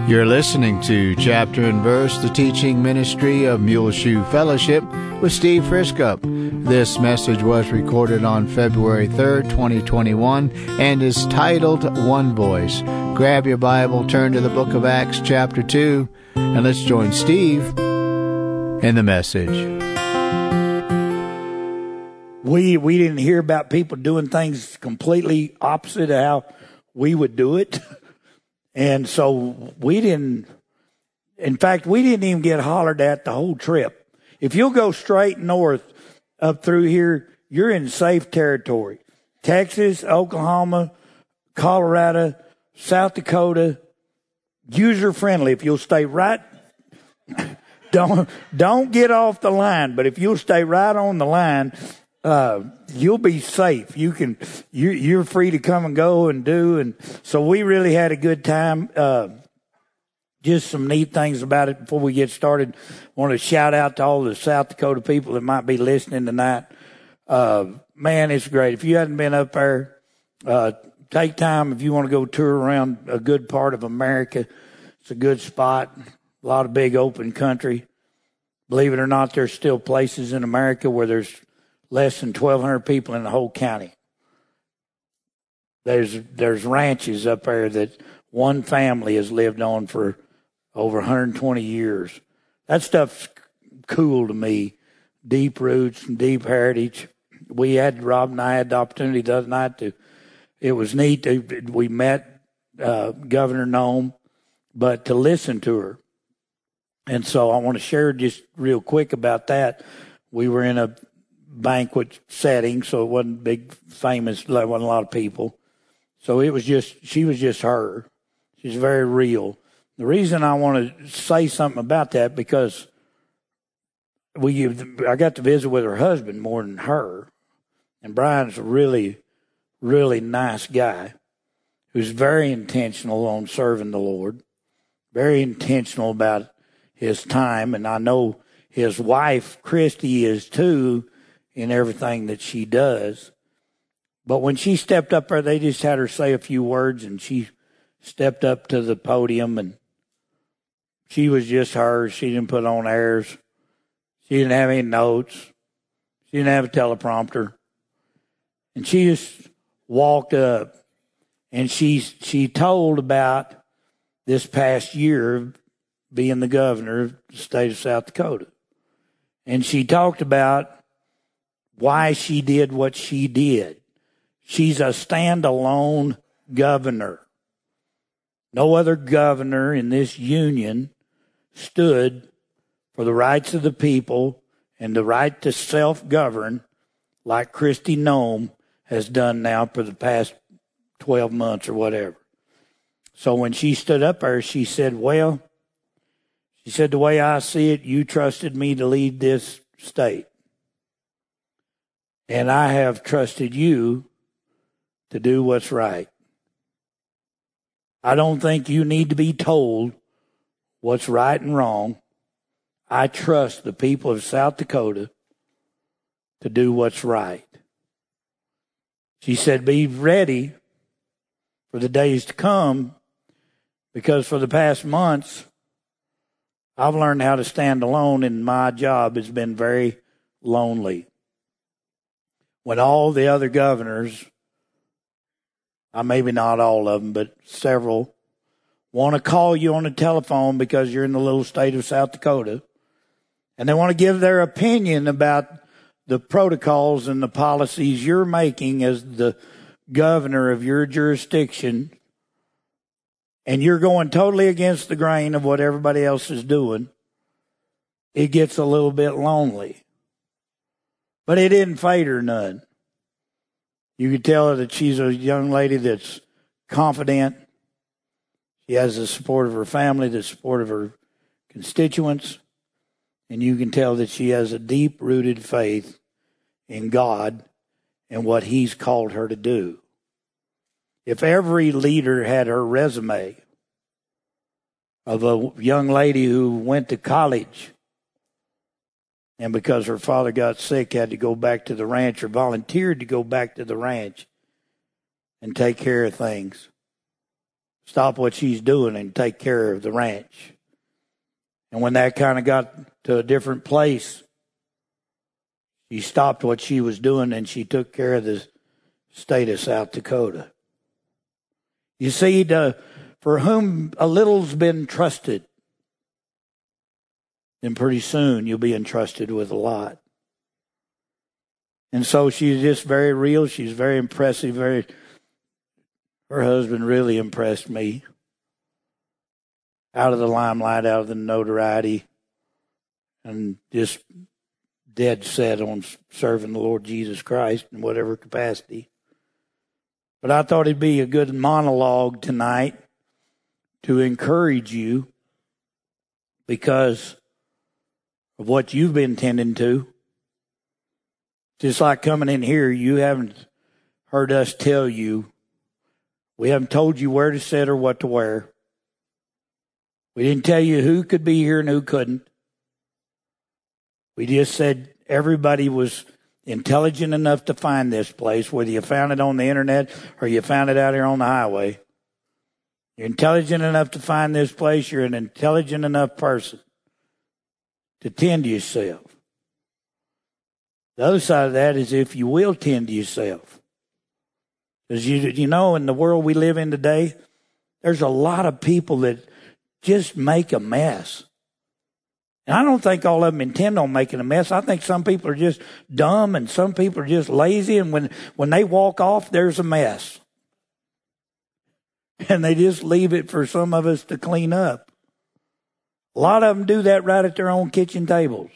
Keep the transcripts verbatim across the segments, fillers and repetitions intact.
You're listening to Chapter and Verse, the teaching ministry of Muleshoe Fellowship with Steve Friskup. This message was recorded on February third, twenty twenty-one, and is titled One Voice. Grab your Bible, turn to the book of Acts, chapter two, and let's join Steve in the message. We we didn't hear about people doing things completely opposite of how we would do it. And so we didn't, in fact, we didn't even get hollered at the whole trip. If you'll go straight north up through here, you're in safe territory. Texas, Oklahoma, Colorado, South Dakota, user friendly. If you'll stay right, don't, don't get off the line, but if you'll stay right on the line, Uh, you'll be safe. You can, you, you're free to come and go and do. And so we really had a good time. Uh, just some neat things about it before we get started. I want to shout out to all the South Dakota people that might be listening tonight. Uh, man, it's great. If you hadn't been up there, uh, take time if you want to go tour around a good part of America. It's a good spot. A lot of big open country. Believe it or not, there's still places in America where there's less than twelve hundred people in the whole county. There's there's ranches up there that one family has lived on for over one hundred twenty years. That stuff's cool to me. Deep roots and deep heritage. We had, Rob and I had the opportunity the other night to, it was neat. To, we met uh, Governor Nome, but to listen to her. And so I want to share just real quick about that. We were in a banquet setting, so it wasn't big, famous, there wasn't a lot of people. So it was just, she was just her. She's very real. The reason I want to say something about that, because we, I got to visit with her husband more than her. And Brian's a really, really nice guy who's very intentional on serving the Lord, very intentional about his time. And I know his wife, Christy, is too, in everything that she does. But when she stepped up there, they just had her say a few words, and she stepped up to the podium, and she was just her. She didn't put on airs. She didn't have any notes. She didn't have a teleprompter. And she just walked up, and she she told about this past year being the governor of the state of South Dakota. And she talked about why she did what she did. She's a standalone governor. No other governor in this union stood for the rights of the people and the right to self-govern like Kristi Noem has done now for the past twelve months or whatever. So when she stood up there, she said, well, she said, the way I see it, you trusted me to lead this state. And I have trusted you to do what's right. I don't think you need to be told what's right and wrong. I trust the people of South Dakota to do what's right. She said, be ready for the days to come, because for the past months, I've learned how to stand alone, and my job has been very lonely. When all the other governors, uh, maybe not all of them, but several, want to call you on the telephone because you're in the little state of South Dakota, and they want to give their opinion about the protocols and the policies you're making as the governor of your jurisdiction, and you're going totally against the grain of what everybody else is doing, it gets a little bit lonely. But it didn't fade her none. You could tell her that she's a young lady that's confident. She has the support of her family, the support of her constituents. And you can tell that she has a deep-rooted faith in God and what He's called her to do. If every leader had her resume of a young lady who went to college and because her father got sick, had to go back to the ranch, or volunteered to go back to the ranch and take care of things, stop what she's doing and take care of the ranch. And when that kind of got to a different place, she stopped what she was doing and she took care of the state of South Dakota. You see, the, for whom a little's been trusted, then pretty soon you'll be entrusted with a lot. And so she's just very real. She's very impressive. Very, her husband really impressed me. Out of the limelight, out of the notoriety, and just dead set on serving the Lord Jesus Christ in whatever capacity. But I thought it'd be a good monologue tonight to encourage you because of what you've been tending to. Just like coming in here, you haven't heard us tell you. We haven't told you where to sit or what to wear. We didn't tell you who could be here and who couldn't. We just said everybody was intelligent enough to find this place, whether you found it on the internet or you found it out here on the highway. You're intelligent enough to find this place. You're an intelligent enough person to tend to yourself. The other side of that is if you will tend to yourself. Because you, you know, in the world we live in today, there's a lot of people that just make a mess. And I don't think all of them intend on making a mess. I think some people are just dumb and some people are just lazy. And when, when they walk off, there's a mess. And they just leave it for some of us to clean up. A lot of them do that right at their own kitchen tables.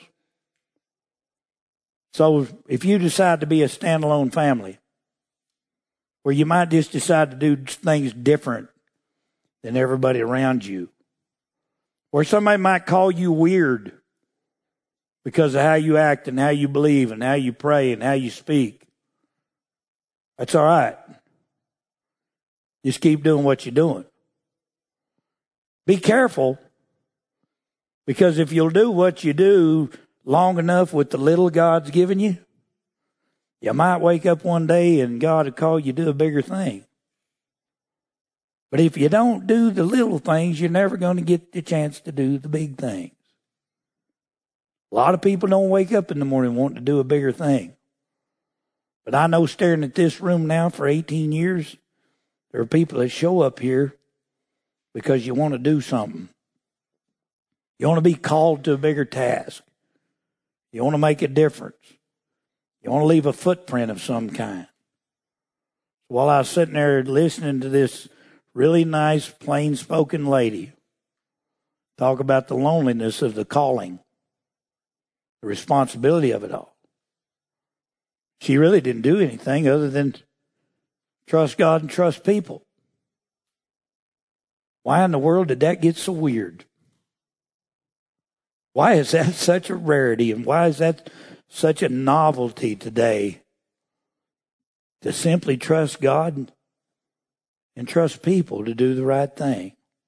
So if you decide to be a standalone family, where you might just decide to do things different than everybody around you, where somebody might call you weird because of how you act and how you believe and how you pray and how you speak. That's all right. Just keep doing what you're doing. Be careful, because if you'll do what you do long enough with the little God's given you, you might wake up one day and God will call you to do a bigger thing. But if you don't do the little things, you're never going to get the chance to do the big things. A lot of people don't wake up in the morning wanting to do a bigger thing. But I know, staring at this room now for eighteen years, there are people that show up here because you want to do something. You want to be called to a bigger task. You want to make a difference. You want to leave a footprint of some kind. While I was sitting there listening to this really nice, plain-spoken lady talk about the loneliness of the calling, the responsibility of it all, she really didn't do anything other than trust God and trust people. Why in the world did that get so weird? Why is that such a rarity, and why is that such a novelty today, to simply trust God and trust people to do the right thing?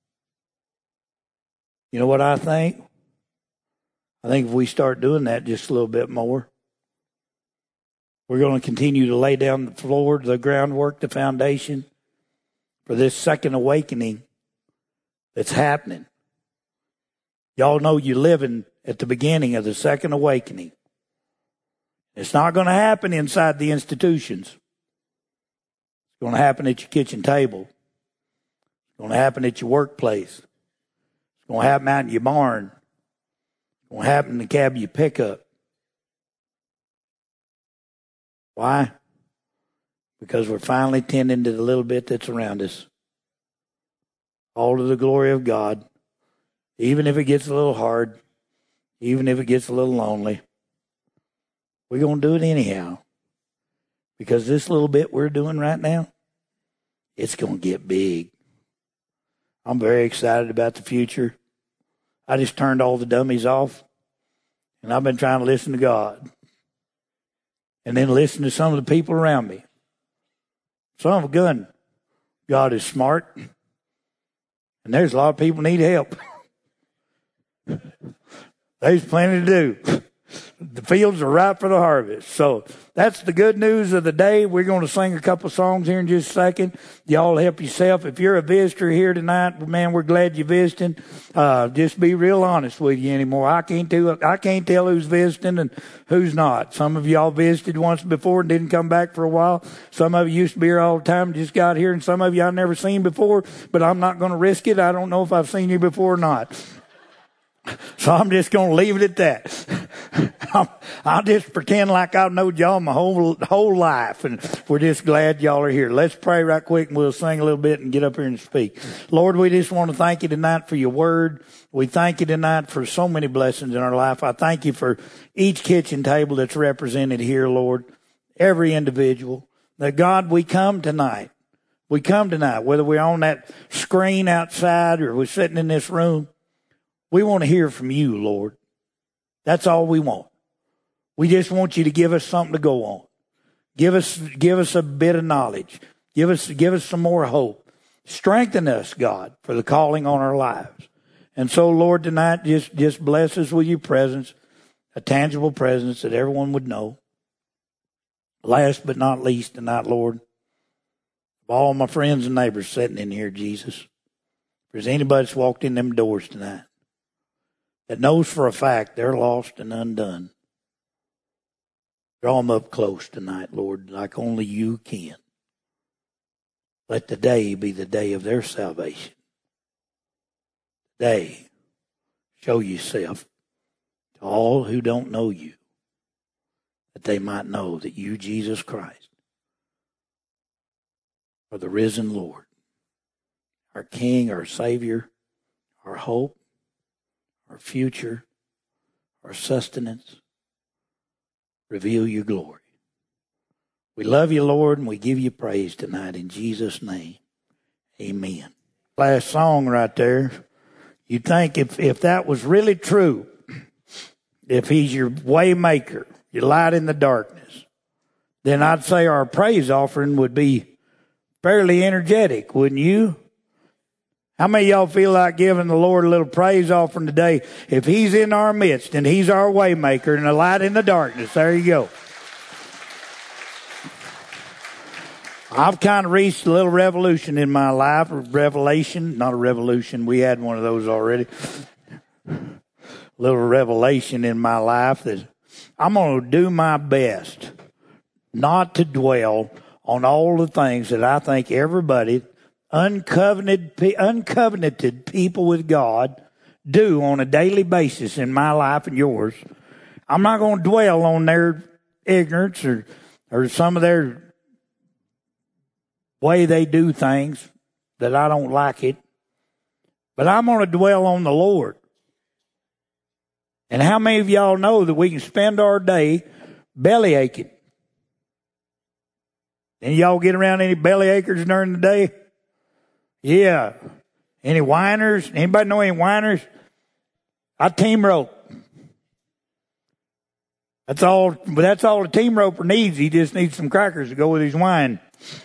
You know what I think? I think if we start doing that just a little bit more, we're going to continue to lay down the floor, the groundwork, the foundation for this second awakening that's happening. Y'all know you're living at the beginning of the second awakening. It's not going to happen inside the institutions. It's going to happen at your kitchen table. It's going to happen at your workplace. It's going to happen out in your barn. It's going to happen in the cab you pick up. Why? Because we're finally tending to the little bit that's around us. All to the glory of God. Even if it gets a little hard, even if it gets a little lonely, we're going to do it anyhow. Because this little bit we're doing right now, it's going to get big. I'm very excited about the future. I just turned all the dummies off, and I've been trying to listen to God. And then listen to some of the people around me. Son of a gun, God is smart, and there's a lot of people need help. There's plenty to do. The fields are ripe for the harvest. So that's the good news of the day. We're going to sing a couple songs here in just a second. Y'all help yourself. If you're a visitor here tonight, man, we're glad you're visiting. Uh, just be real honest with you anymore. I can't tell, I can't tell who's visiting and who's not. Some of y'all visited once before and didn't come back for a while. Some of you used to be here all the time, just got here. And some of you I've never seen before, but I'm not going to risk it. I don't know if I've seen you before or not. So I'm just going to leave it at that. I'll, I'll just pretend like I've known y'all my whole whole life, and we're just glad y'all are here. Let's pray right quick, and we'll sing a little bit and get up here and speak. Lord, we just want to thank you tonight for your word. We thank you tonight for so many blessings in our life. I thank you for each kitchen table that's represented here, Lord, every individual. That God, we come tonight. We come tonight, whether we're on that screen outside or we're sitting in this room. We want to hear from you, Lord. That's all we want. We just want you to give us something to go on. Give us, give us a bit of knowledge. Give us, give us some more hope. Strengthen us, God, for the calling on our lives. And so, Lord, tonight, just, just bless us with your presence, a tangible presence that everyone would know. Last but not least tonight, Lord, of all my friends and neighbors sitting in here, Jesus, if there's anybody that's walked in them doors tonight that knows for a fact they're lost and undone, draw them up close tonight, Lord, like only you can. Let the day be the day of their salvation. Today, show yourself to all who don't know you, that they might know that you, Jesus Christ, are the risen Lord, our King, our Savior, our hope, our future, our sustenance. Reveal your glory. We love you, Lord, and we give you praise tonight in Jesus' name. Amen. Last song right there. You'd think if, if that was really true, if he's your way maker, your light in the darkness, then I'd say our praise offering would be fairly energetic, wouldn't you? How many of y'all feel like giving the Lord a little praise offering today? If he's in our midst and he's our way maker and a light in the darkness, there you go. I've kind of reached a little revolution in my life, or revelation, not a revolution. We had one of those already. A little revelation in my life that I'm going to do my best not to dwell on all the things that I think everybody, uncovenanted, uncovenanted people with God, do on a daily basis in my life and yours. I'm not going to dwell on their ignorance or, or some of their way they do things that I don't like it. But I'm going to dwell on the Lord. And how many of y'all know that we can spend our day belly aching? Any of y'all get around any belly achers during the day? Yeah. Any whiners? Anybody know any whiners? I team rope. That's all, but that's all the team roper needs. He just needs some crackers to go with his wine.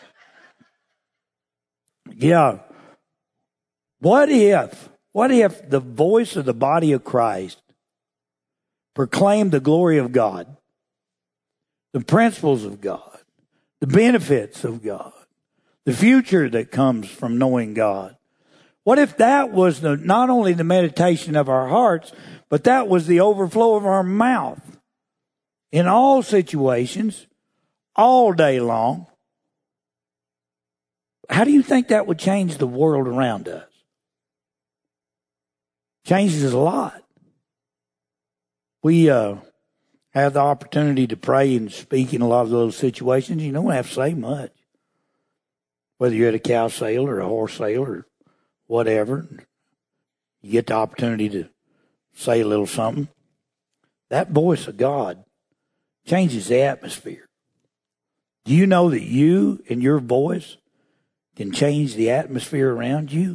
Yeah. What if, what if the voice of the body of Christ proclaimed the glory of God, the principles of God, the benefits of God, the future that comes from knowing God? What if that was the, not only the meditation of our hearts, but that was the overflow of our mouth in all situations, all day long? How do you think that would change the world around us? Changes a lot. We uh, have the opportunity to pray and speak in a lot of those situations. You don't have to say much. Whether you're at a cow sale or a horse sale or whatever, you get the opportunity to say a little something. That voice of God changes the atmosphere. Do you know that you and your voice can change the atmosphere around you?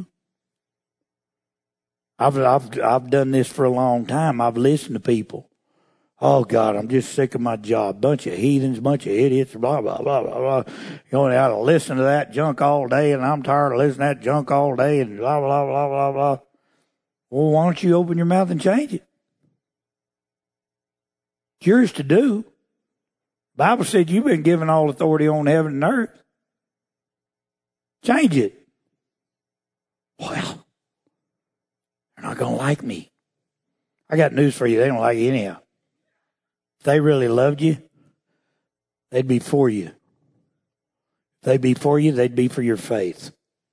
I've, I've, I've done this for a long time. I've listened to people. Oh, God, I'm just sick of my job. Bunch of heathens, bunch of idiots, blah, blah, blah, blah, blah. You only got to listen to that junk all day, and I'm tired of listening to that junk all day, and blah, blah, blah, blah, blah. Well, why don't you open your mouth and change it? It's yours to do. The Bible said you've been given all authority on heaven and earth. Change it. Well, they're not going to like me. I got news for you. They don't like you anyhow. If they really loved you, they'd be for you. If they'd be for you, they'd be for your faith.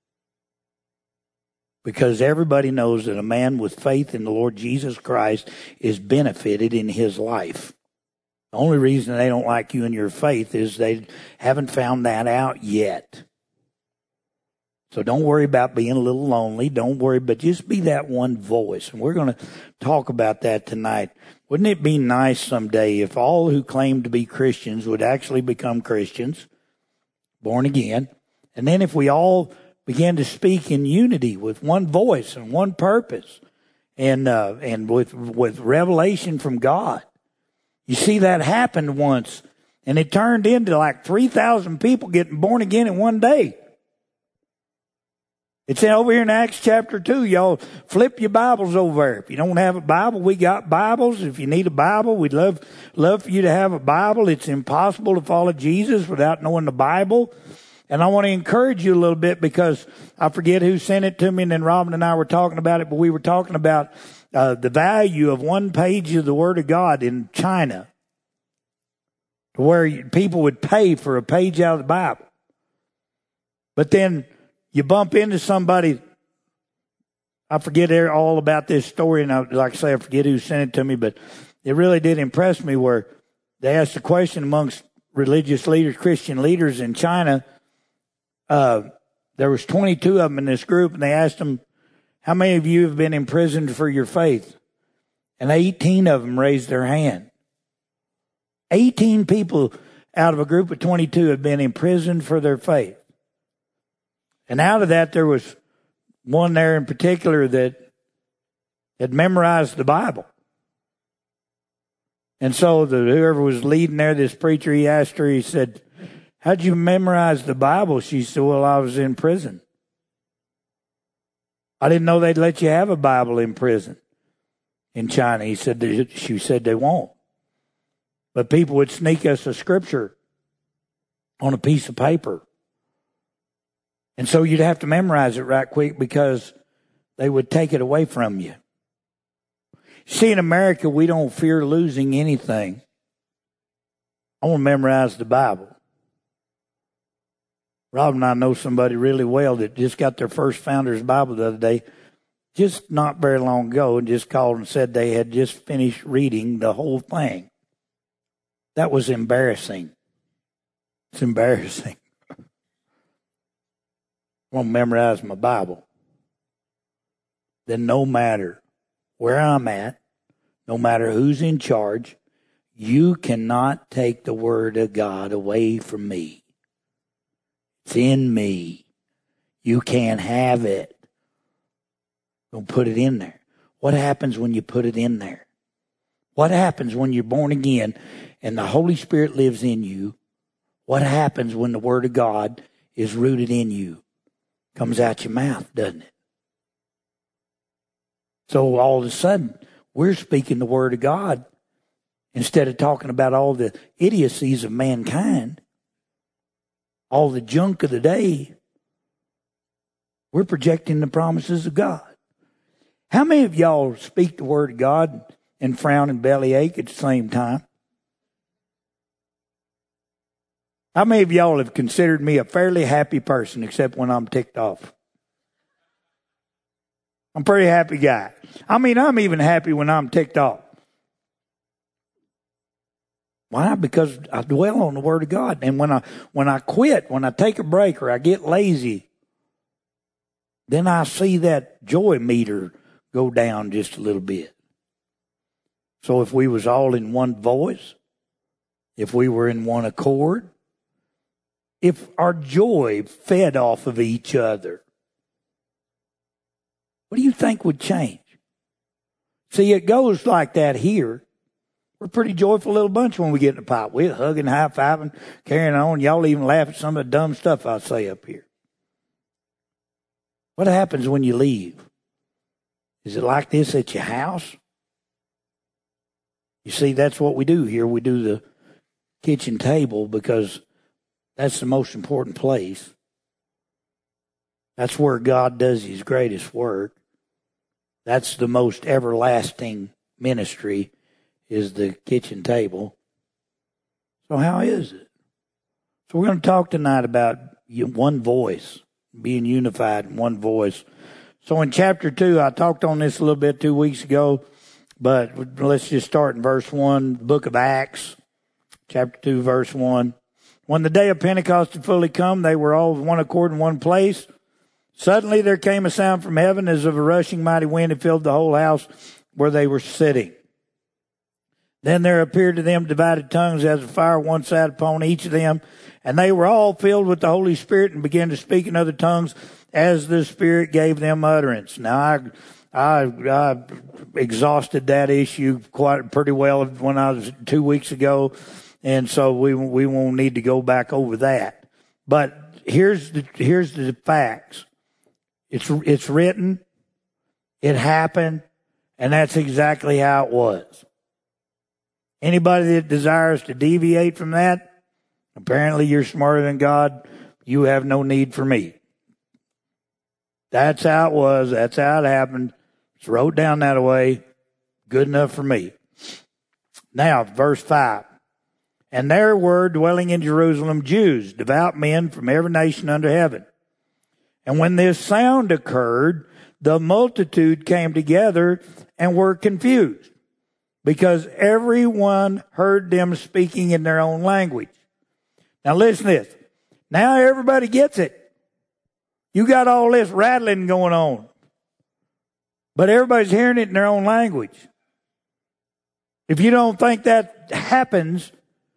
Because everybody knows that a man with faith in the Lord Jesus Christ is benefited in his life. The only reason they don't like you and your faith is they haven't found that out yet. So don't worry about being a little lonely. Don't worry, but just be that one voice. And we're going to talk about that tonight. Wouldn't it be nice someday if all who claim to be Christians would actually become Christians, born again, and then if we all began to speak in unity with one voice and one purpose, and uh, and with with revelation from God. You see, that happened once, and it turned into like three thousand people getting born again in one day. It's over here in Acts chapter two. Y'all flip your Bibles over there. If you don't have a Bible, we got Bibles. If you need a Bible, we'd love love for you to have a Bible. It's impossible to follow Jesus without knowing the Bible. And I want to encourage you a little bit because I forget who sent it to me, and then Robin and I were talking about it, but we were talking about uh, the value of one page of the Word of God in China, where people would pay for a page out of the Bible. But then you bump into somebody, I forget all about this story, and I, like I say, I forget who sent it to me, but it really did impress me where they asked a question amongst religious leaders, Christian leaders in China. Uh, there was twenty-two of them in this group, and they asked them, how many of you have been imprisoned for your faith? And eighteen of them raised their hand. eighteen people out of a group of twenty-two have been imprisoned for their faith. And out of that, there was one there in particular that had memorized the Bible. And so the, whoever was leading there, this preacher, he asked her, he said, how'd you memorize the Bible? She said, well, I was in prison. I didn't know they'd let you have a Bible in prison in China. He said, they, she said they won't. But people would sneak us a scripture on a piece of paper. And so you'd have to memorize it right quick because they would take it away from you. See, in America, we don't fear losing anything. I want to memorize the Bible. Rob and I know somebody really well that just got their first Founder's Bible the other day, just not very long ago, and just called and said they had just finished reading the whole thing. That was embarrassing. It's embarrassing. I want to memorize my Bible. Then no matter where I'm at, no matter who's in charge, you cannot take the Word of God away from me. It's in me. You can't have it. Don't put it in there. What happens when you put it in there? What happens when you're born again and the Holy Spirit lives in you? What happens when the Word of God is rooted in you? Comes out your mouth, doesn't it? So all of a sudden, we're speaking the Word of God instead of talking about all the idiocies of mankind, all the junk of the day. We're projecting the promises of God. How many of y'all speak the Word of God and frown and bellyache at the same time? How many of y'all have considered me a fairly happy person except when I'm ticked off? I'm a pretty happy guy. I mean, I'm even happy when I'm ticked off. Why? Because I dwell on the Word of God. And when I when I quit, when I take a break or I get lazy, then I see that joy meter go down just a little bit. So if we was all in one voice, if we were in one accord, if our joy fed off of each other, what do you think would change? See, it goes like that here. We're a pretty joyful little bunch when we get in the pipe. We're hugging, high-fiving, carrying on. Y'all even laugh at some of the dumb stuff I say up here. What happens when you leave? Is it like this at your house? You see, that's what we do here. We do the kitchen table because that's the most important place. That's where God does his greatest work. That's the most everlasting ministry, is the kitchen table. So how is it? So we're going to talk tonight about one voice, being unified in one voice. So in chapter two, I talked on this a little bit two weeks ago, but let's just start in verse one, the book of Acts, chapter two, verse one. When the day of Pentecost had fully come, they were all with one accord in one place. Suddenly there came a sound from heaven as of a rushing mighty wind, and filled the whole house where they were sitting. Then there appeared to them divided tongues as of fire, one sat upon each of them. And they were all filled with the Holy Spirit and began to speak in other tongues as the Spirit gave them utterance. Now, I, I, I exhausted that issue quite pretty well when I was two weeks ago. And so we, we won't need to go back over that. But here's the, here's the facts. It's, it's written. It happened. And that's exactly how it was. Anybody that desires to deviate from that, apparently you're smarter than God. You have no need for me. That's how it was. That's how it happened. It's wrote down that way. Good enough for me. Now, verse five. And there were dwelling in Jerusalem Jews, devout men from every nation under heaven. And when this sound occurred, the multitude came together and were confused, because everyone heard them speaking in their own language. Now listen to this. Now everybody gets it. You got all this rattling going on, but everybody's hearing it in their own language. If you don't think that happens,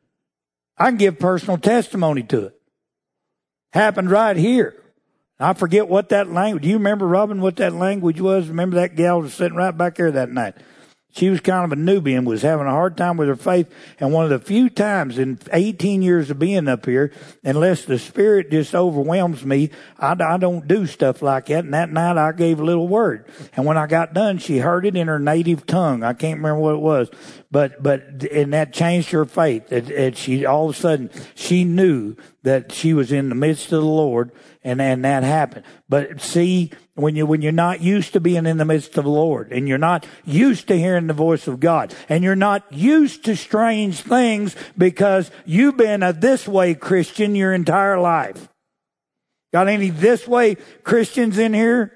I can give personal testimony to it. Happened right here. I forget what that language, do you remember, Robin, what that language was? Remember that gal was sitting right back there that night. She was kind of a newbie and was having a hard time with her faith. And one of the few times in eighteen years of being up here, unless the Spirit just overwhelms me, I, I don't do stuff like that. And that night I gave a little word. And when I got done, she heard it in her native tongue. I can't remember what it was. But, but, and that changed her faith. And, and she, all of a sudden, she knew that she was in the midst of the Lord, and, and that happened. But see, when you, when you're not used to being in the midst of the Lord, and you're not used to hearing the voice of God, and you're not used to strange things because you've been a this way Christian your entire life. Got any this way Christians in here?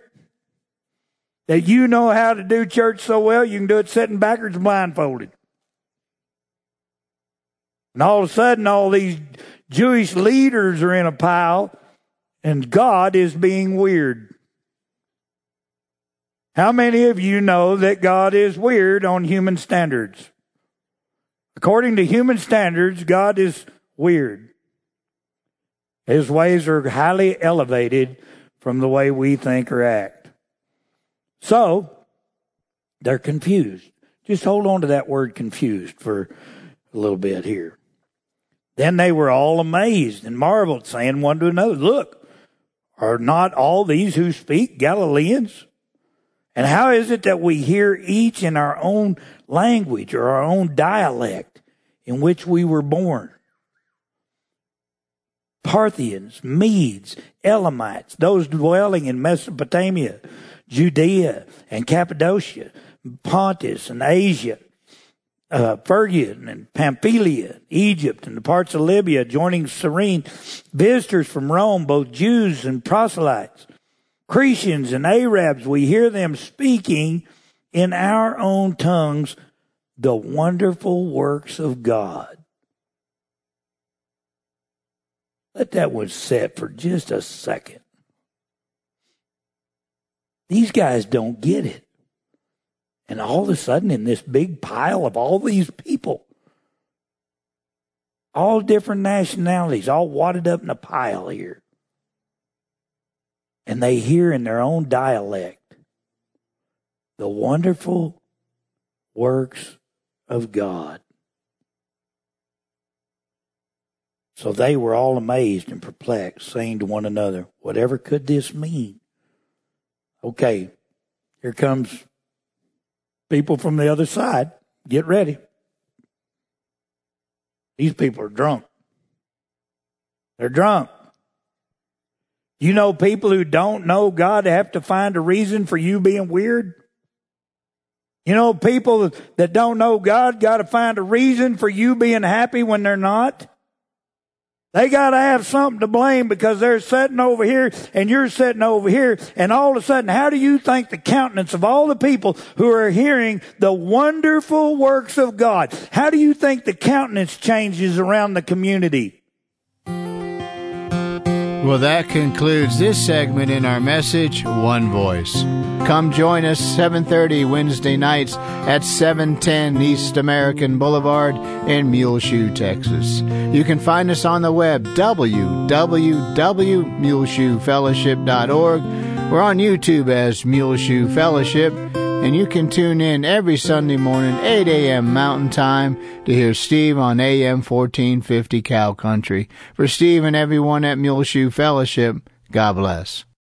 That you know how to do church so well, you can do it sitting backwards blindfolded. And all of a sudden, all these Jewish leaders are in a pile, and God is being weird. How many of you know that God is weird on human standards? According to human standards, God is weird. His ways are highly elevated from the way we think or act. So, they're confused. Just hold on to that word confused for a little bit here. Then they were all amazed and marveled, saying one to another, look, are not all these who speak Galileans? And how is it that we hear each in our own language or our own dialect in which we were born? Parthians, Medes, Elamites, those dwelling in Mesopotamia, Judea and Cappadocia, Pontus and Asia, uh, Phrygia and Pamphylia, Egypt and the parts of Libya adjoining Cyrene, visitors from Rome, both Jews and proselytes, Cretians and Arabs, we hear them speaking in our own tongues the wonderful works of God. Let that one sit for just a second. These guys don't get it. And all of a sudden, in this big pile of all these people, all different nationalities, all wadded up in a pile here, and they hear in their own dialect the wonderful works of God. So they were all amazed and perplexed, saying to one another, whatever could this mean? Okay, here comes people from the other side. Get ready. These people are drunk. They're drunk. You know people who don't know God have to find a reason for you being weird? You know people that don't know God got to find a reason for you being happy when they're not? They got to have something to blame because they're sitting over here and you're sitting over here. And all of a sudden, how do you think the countenance of all the people who are hearing the wonderful works of God, how do you think the countenance changes around the community? Well, that concludes this segment in our message, One Voice. Come join us seven thirty Wednesday nights at seven ten East American Boulevard in Muleshoe, Texas. You can find us on the web, w w w dot muleshoe fellowship dot org. We're on YouTube as Muleshoe Fellowship, and you can tune in every Sunday morning, eight a.m. Mountain Time, to hear Steve on A M fourteen fifty Cow Country. For Steve and everyone at Muleshoe Fellowship, God bless.